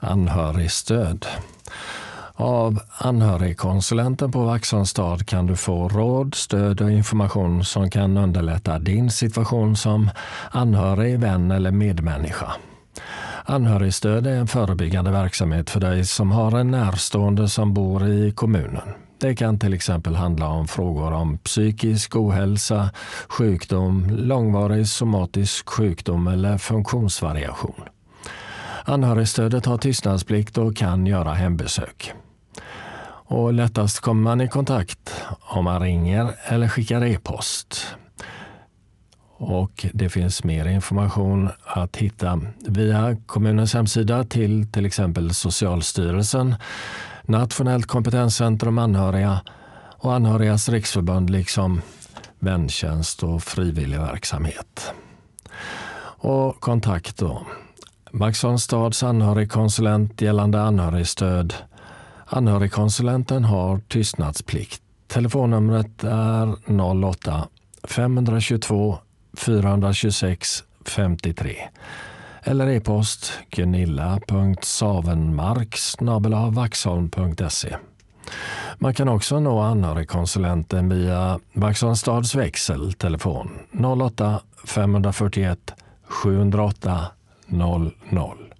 Anhörigstöd. Av anhörigkonsulenten på Vaxholms stad kan du få råd, stöd och information som kan underlätta din situation som anhörig, vän eller medmänniska. Anhörigstöd är en förebyggande verksamhet för dig som har en närstående som bor i kommunen. Det kan till exempel handla om frågor om psykisk ohälsa, sjukdom, långvarig somatisk sjukdom eller funktionsvariation. Anhörigstödet har tystnadsplikt och kan göra hembesök. Och lättast kommer man i kontakt om man ringer eller skickar e-post. Och det finns mer information att hitta via kommunens hemsida till exempel Socialstyrelsen, Nationellt kompetenscentrum anhöriga och Anhörigas riksförbund liksom väntjänst och frivillig verksamhet. Och kontakt då. Vaxholms stads anhörigkonsulent gällande anhörigstöd. Anhörigkonsulenten har tystnadsplikt. Telefonnumret är 08-522 426 53 eller e-post gunilla.savenmark@vaxholm.se. Man kan också nå anhörigkonsulenten via Vaxholms stads växeltelefon 08-541 708 00.